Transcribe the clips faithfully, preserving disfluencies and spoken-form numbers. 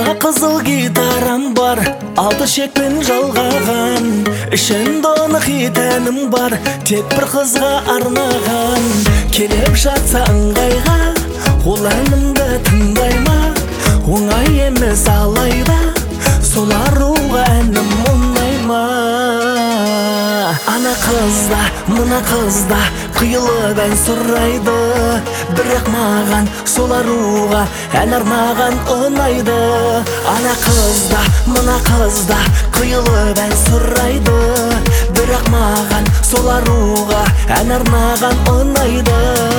Ана қызыл гитарам бар, алты шекпен жалғаған. Ішінде оны хит әнім бар, тек бір қызға арнаған. Келіп жатса ыңғайға, ол әнімді тыңдайма. Оңай емес алайда, сол аруға әнім ұнайма. Ана қызда, мына қызда құйылып ән сұрайды, бірақ маған сол аруға ән арнаған ұнайды. Ана қызда, мына қызда құйылып ән сұрайды, бірақ маған сол аруға ән арнаған ұнайды.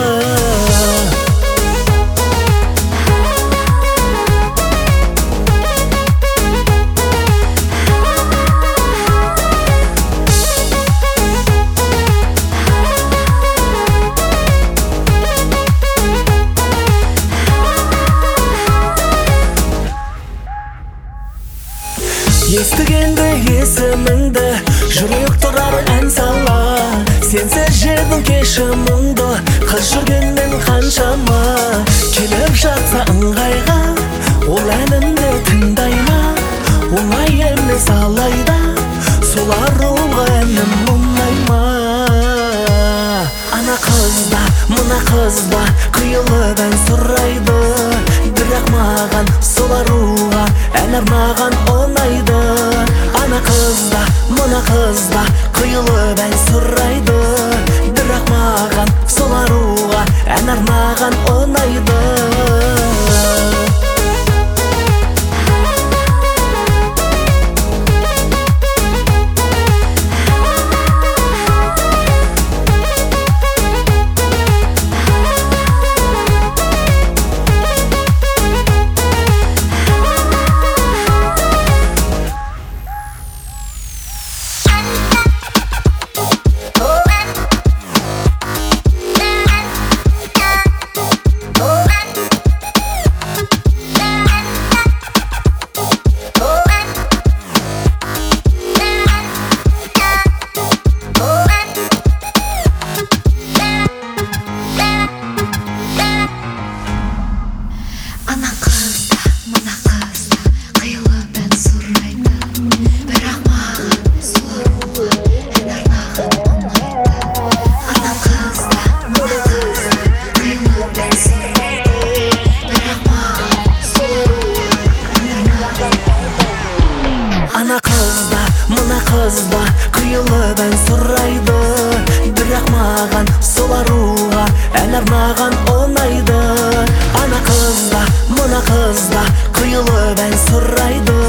Естігенде есіміңді, жүрек тұрар ән сала. Сенсіз жердің кешіміңді, қыз жүргенмен қаншама. Келіп жатса ыңғайға, ол әнімді тыңдайма. Оңай емес алайда, сол аруға әнім ұнайма. Ана қызда, мына қызда құйылып ән сұрайды, бірақ маған сол аруға ән арнаған ұнайды. Ана қызда, мына қызда құйылып ән сұрайды, бірақ маған сол аруға ән арнаған ұнайды. Ана қызда, мына қызда құйылып ән сұрайды, бірақ маған сол аруға ән арнаған ұнайды. Ана қызда, мына қызда құйылып ән сұрайды,